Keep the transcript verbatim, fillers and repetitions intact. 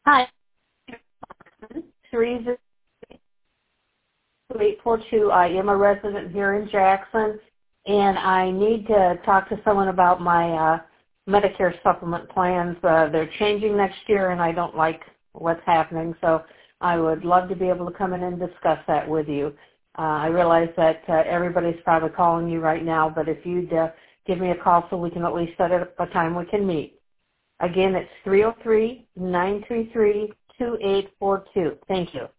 Hi, three zero eight four two. I am a resident here in Jackson, and I need to talk to someone about my uh, Medicare supplement plans. Uh, they're changing next year, and I don't like what's happening, so I would love to be able to come in and discuss that with you. Uh, I realize that uh, everybody's probably calling you right now, but if you'd uh, give me a call so we can at least set up a time we can meet. Again, it's three oh three, nine three three, two eight four two. Thank you.